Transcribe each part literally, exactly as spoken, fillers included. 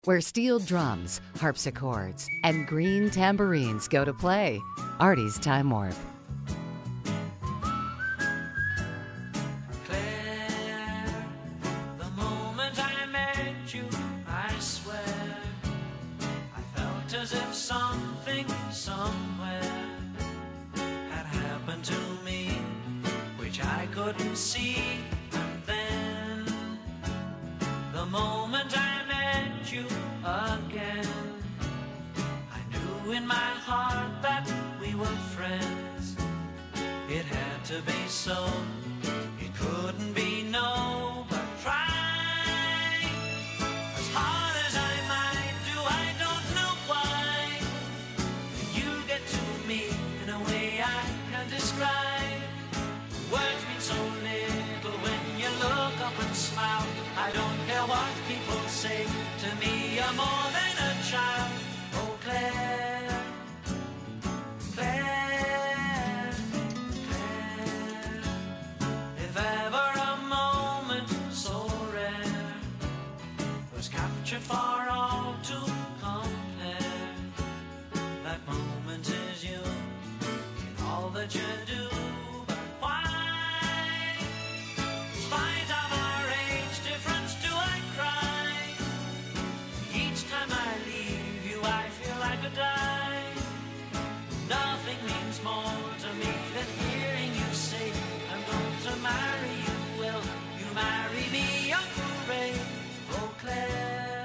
where steel drums, harpsichords, and green tambourines go to play. Artie's Time Warp. Claire, the moment I met you, I swear, I felt as if something somewhere had happened to me, which I couldn't see. And then, the moment I met you again, I knew in my heart that we were friends. It had to be so, it couldn't be no, but try as hard as I might do, I don't know why. You get to me in a way I can't describe. Words mean so little when you look up and smile. I don't care what people say, to me you're more than a child. Oh Claire, Claire, Claire, if ever a moment so rare was captured for all to compare, that moment is you in all that you do. But why, in spite of our age difference, do I cry? Each time I leave you, I feel I could die. Nothing means more to me than hearing you say, I'm going to marry you. Will you marry me, young Ray? Oh Claire,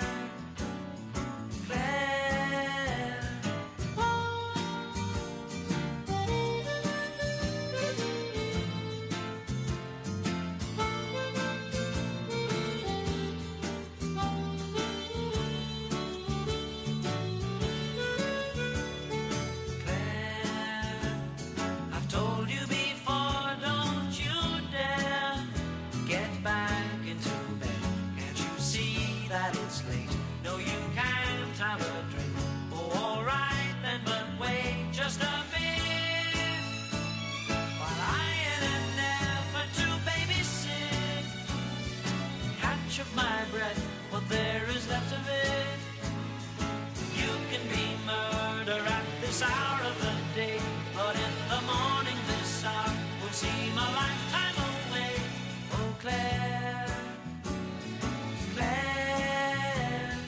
Claire. I've told you before, don't you dare get back into bed. Can't you see that it's late? No, you can't have a drink. Oh, all right then, but wait just a bit, while I, in an effort to babysit, catch up my breath, what there is left of it. You can be murder at this hour of the day, but in the morning this hour would seem a lifetime away. Oh Claire, Claire.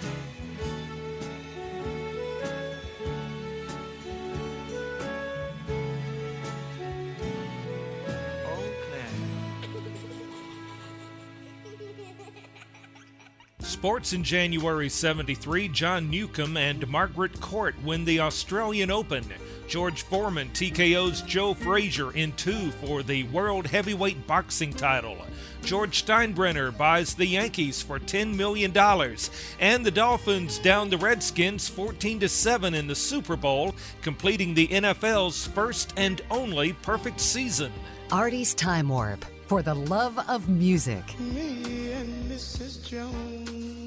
Oh Claire. Sports in January seventy-three, John Newcomb and Margaret Court win the Australian Open. George Foreman T K Os Joe Frazier in two for the World Heavyweight Boxing title. George Steinbrenner buys the Yankees for ten million dollars. And the Dolphins down the Redskins fourteen to seven in the Super Bowl, completing the N F L's first and only perfect season. Artie's Time Warp, for the love of music. Me and Missus Jones,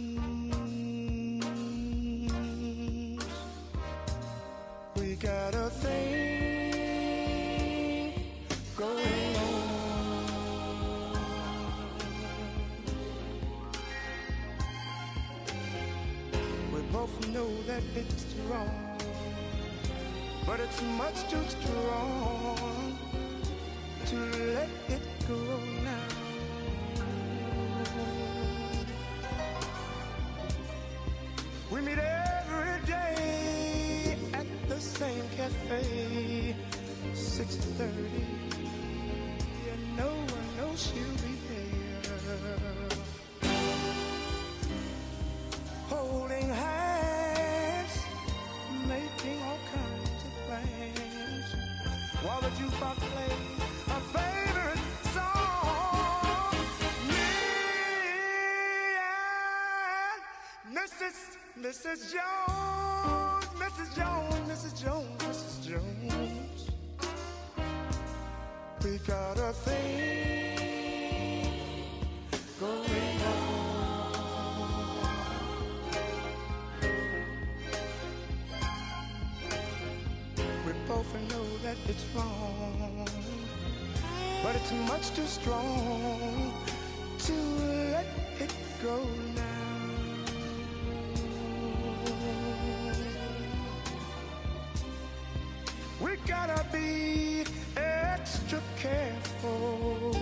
we got a thing going on. We both know that it's wrong, but it's much too strong to let it go now. We meet every day at the same cafe, six thirty, and no one knows she'll be there. Holding hands, making all kinds of plans, while the jukebox plays a favorite song. Me and Missus Missus Jones, Missus Jones, Missus Jones, Missus Jones, we got a thing going on. We both know that it's wrong, but it's much too strong to let it go now. gotta be extra careful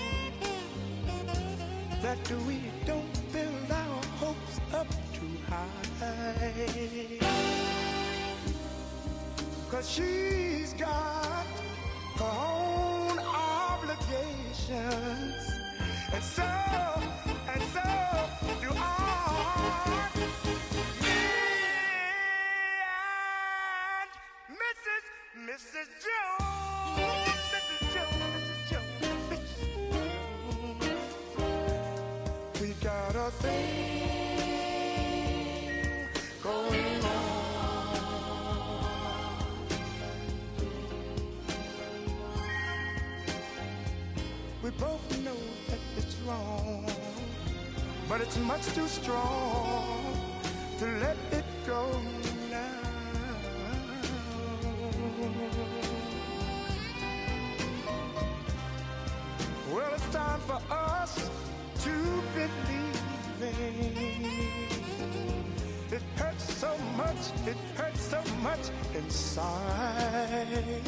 that we don't build our hopes up too high, 'cause she's got her own obligations, and so, and so do I. Missus Jones, Missus Jones, Missus Jones, Missus Jones. We got a thing going on. We both know that it's wrong, but it's much too strong to let it go now. Well, it's time for us to believe. It hurts so much, it hurts so much inside.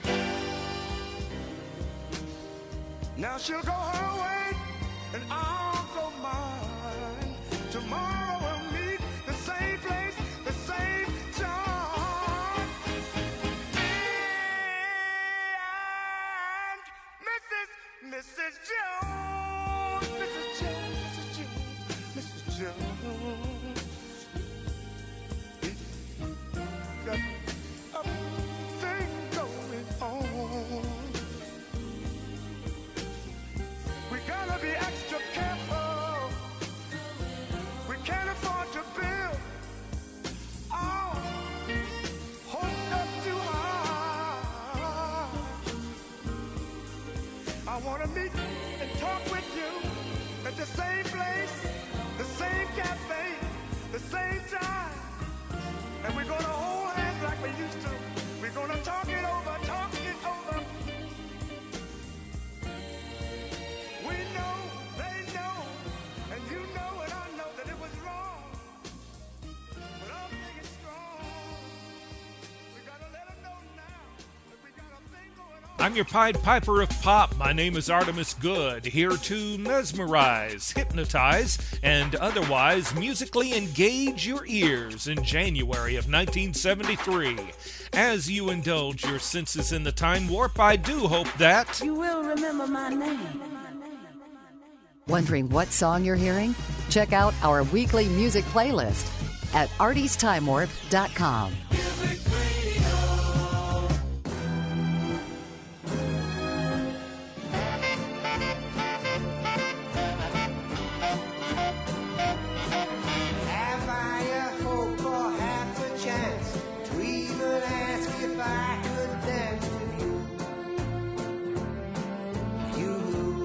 Now she'll go her way and I'll go mine. Tomorrow we'll meet the same place, the same time. And Missus Missus Jones, Missus Jones, Missus Jones, Missus Jones. Got a thing going on. We gotta be extra careful. We can't afford to build our hopes up too high. I wanna meet and talk with you at the same place, the same cafe, the same time. And we're gonna hold hands like we used to. We're gonna talk it over, talk it over. We know, they know, and you know and I know that it was wrong. But I'm thinking strong. We gotta let them know now that we got a thing going on. I'm your Pied Piper of Pop. My name is Artemis Good, here to mesmerize, hypnotize, and otherwise musically engage your ears in January of nineteen seventy-three. As you indulge your senses in the time warp, I do hope that You will remember my name. Wondering what song you're hearing? Check out our weekly music playlist at arties time warp dot com. Have I a hope or half a chance to even ask if I could dance with you? You,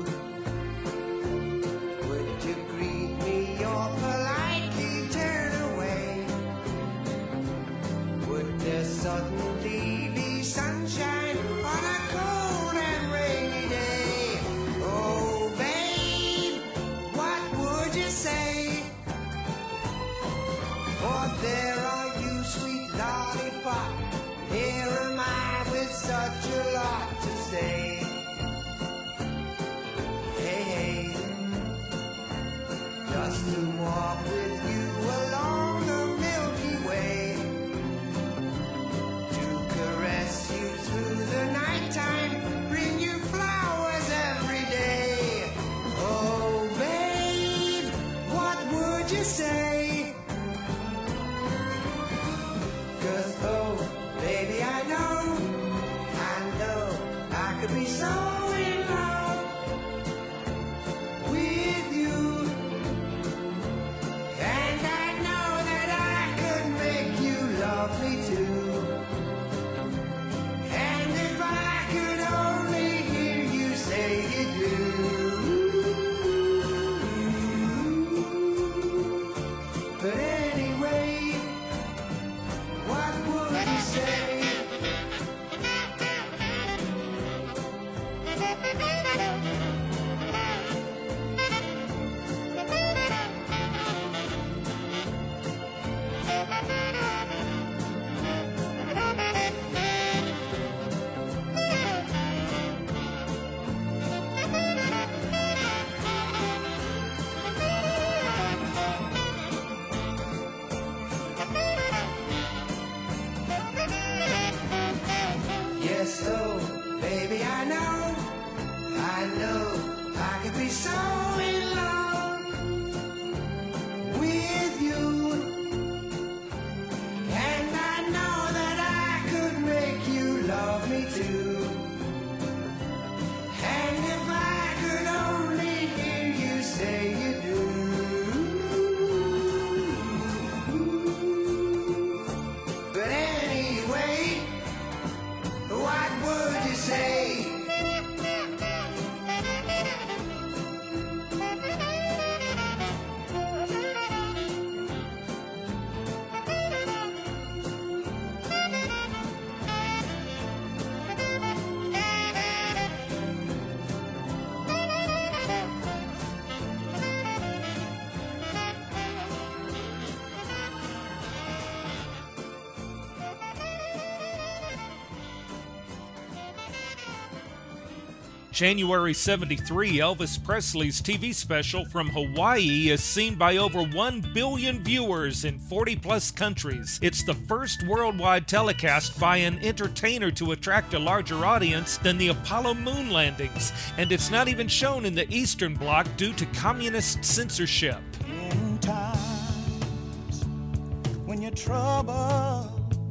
would you greet me or politely turn away? Would there suddenly be sunshine on a cold and rainy day? Oh, babe, what would you say? For there are you, sweet lollipop. Here am I with such a lot to say. Hey, hey, just to walk with you along the Milky Way, to caress you through the nighttime, bring you flowers every day. Oh, babe, what would you say? 'Cause, oh, baby, I know, I know I could be so in love with you. And January seventy-three, Elvis Presley's T V special from Hawaii is seen by over one billion viewers in forty plus countries. It's the first worldwide telecast by an entertainer to attract a larger audience than the Apollo moon landings, and it's not even shown in the Eastern Bloc due to communist censorship. In times when your troubles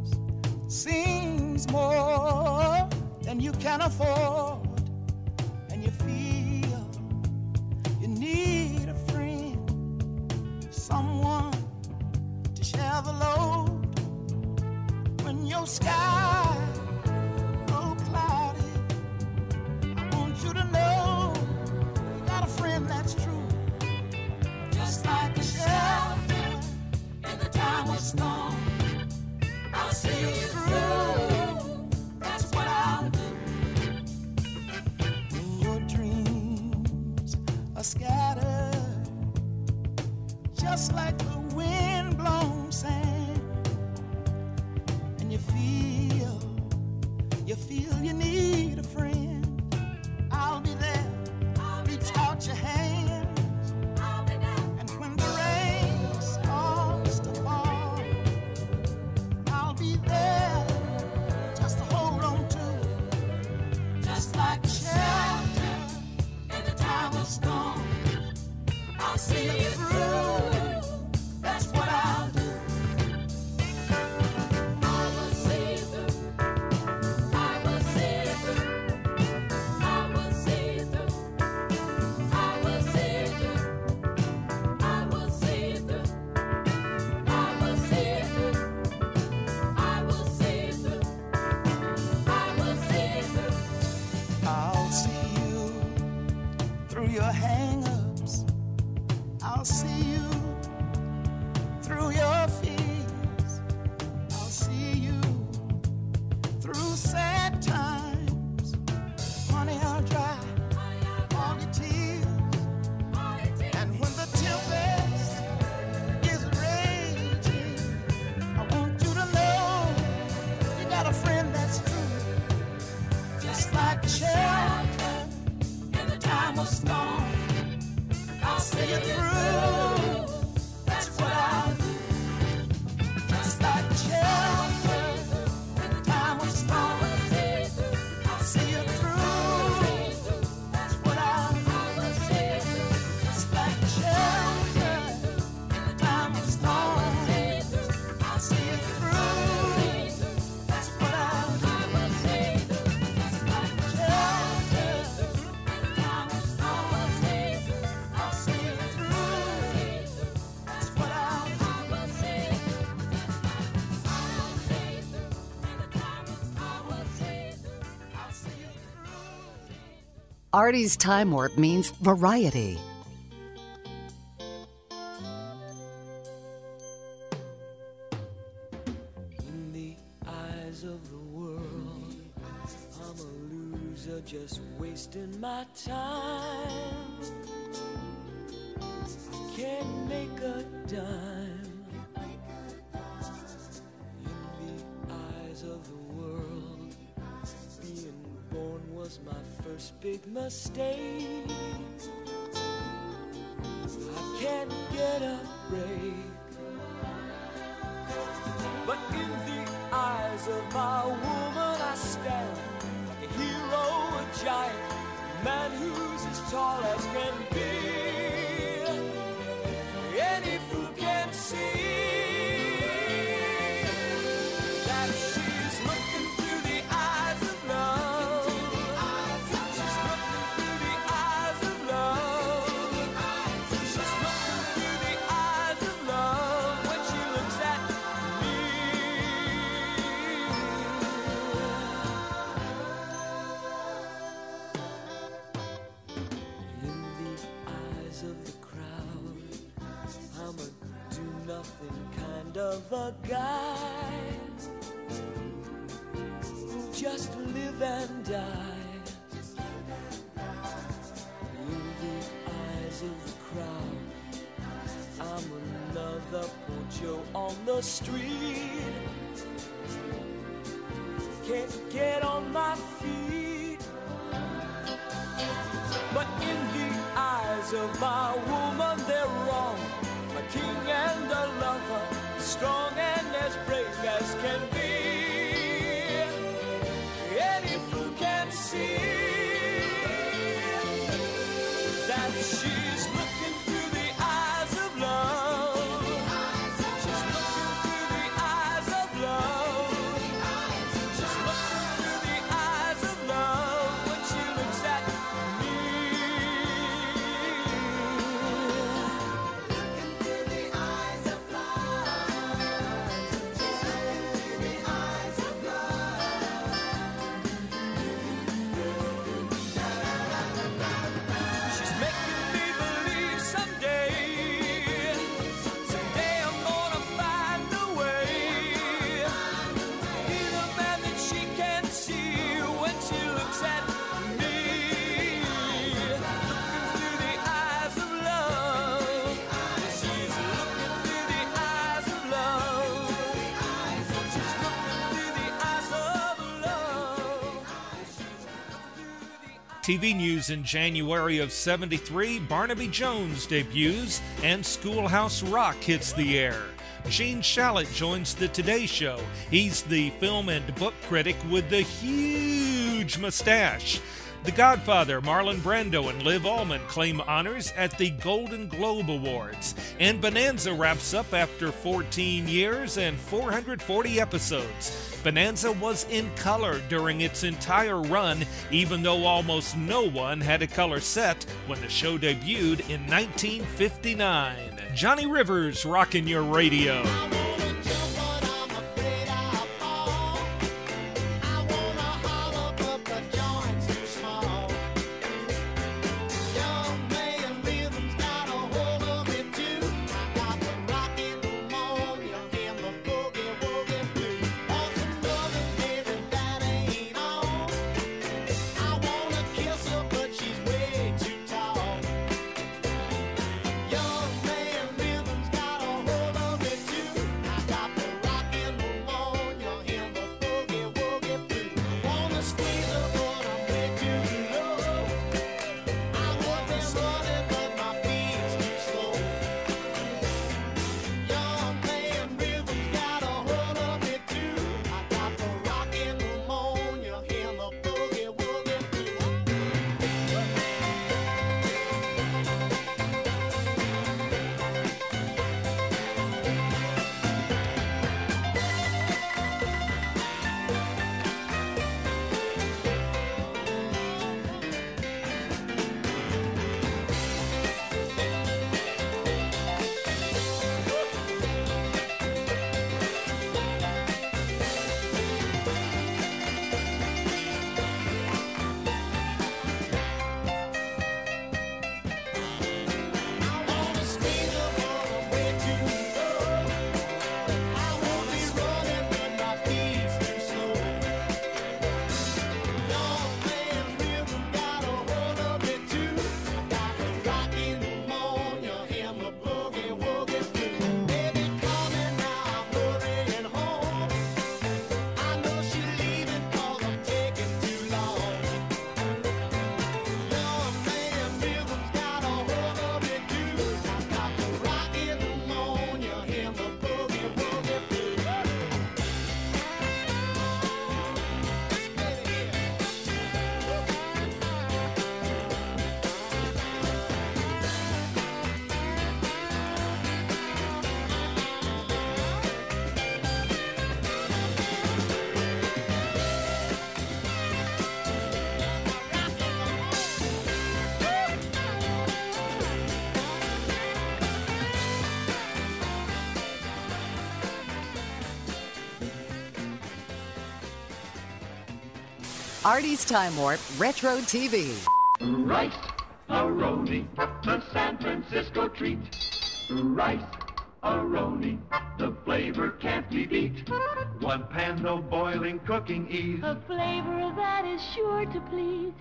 seems more than you can afford, and you feel you need a friend, someone to share the load. When your sky grows cloudy, I want you to know you got a friend that's true. Just like a shelter in the time of storm, I'll see you through. That's what I'll do. When your dreams are scattered, just like the wind-blown sand, and you feel, you feel you need a friend, I'll be there. I'll reach out your hand. And when the rain starts to fall, I'll be there just to hold on to, just like a shelter in the time of storm. I'll see you through. That's what I'll do. I will see you through. I will see you through. I will see you through. I will see you through. I will see you through. I will see you through. I will see you through. I will see you through. I'll see you through your hang-ups. I'll see you through your fears. I'll see you through sad times. Honey, I'll dry all your tears. And when the tempest is raging, I want you to know you got a friend that's true. Just like a shelter in the time of storm, I'll see you through. That's what I'll do. Just like a shelter in the time of storm, I'll see you through. That's what I'll do. Just like a shelter in the time of storm, I'll see you through. That's what I'll do. Just like a shelter in the time of storm, I'll see you through. That's what I'll do. I'll see you through. Artie's Time Warp means variety. In the eyes of the world, I'm a loser just wasting my time. I can't make a dime. In the eyes of the world, being born was my first big mistake. I can't get a break. But in the eyes of my woman I stand like a hero, a giant, a man who's as tall as can be. Any fool can see that she's looking through the eyes of love. She's looking through the eyes of love. She's looking through the eyes of love when she looks at me. In the eyes of the crowd, I'm a do-nothing kind of a guy who just live and die. In the eyes of the crowd, I'm another poor Joe on the street. Can't get on my feet. ways of my woman, they're wrong. My king and a lover, strong and as brave as can be. Any fool can see that she's looking through the eyes of love. She's looking through the eyes of love. She's looking through the eyes of love when she looks at me. Looking through the eyes of love. She's looking through the eyes of love. She's making me believe someday, someday I'm gonna find a way to be the man that she can see when she looks at me. Looking through the eyes of love. She's looking through the eyes of love. She's looking through the eyes of love. T V news in January of seventy-three, Barnaby Jones debuts and Schoolhouse Rock hits the air. Gene Shalit joins the Today Show. He's the film and book critic with the huge mustache. The Godfather, Marlon Brando and Liv Ullmann claim honors at the Golden Globe Awards. And Bonanza wraps up after fourteen years and four hundred forty episodes. Bonanza was in color during its entire run, even though almost no one had a color set when the show debuted in nineteen fifty-nine. Johnny Rivers rocking your radio. Artie's Time Warp Retro T V. Rice A-Roni, the San Francisco treat. Rice A-Roni, the flavor can't be beat. One pan, no boiling, cooking ease. A flavor that is sure to please.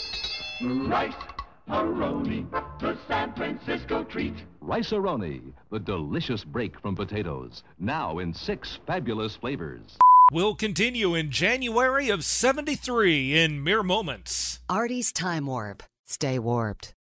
Rice A-Roni, the San Francisco treat. Rice A-Roni, the delicious break from potatoes. Now in six fabulous flavors. Will continue in January of seventy-three in mere moments. Artie's Time Warp. Stay warped.